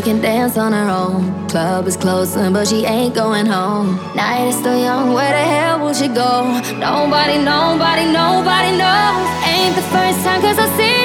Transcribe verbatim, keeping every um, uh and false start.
can dance on her own. Club is closing, but she ain't going home. Night is still young, where the hell will she go? Nobody, nobody, nobody knows. Ain't the first time, cause I see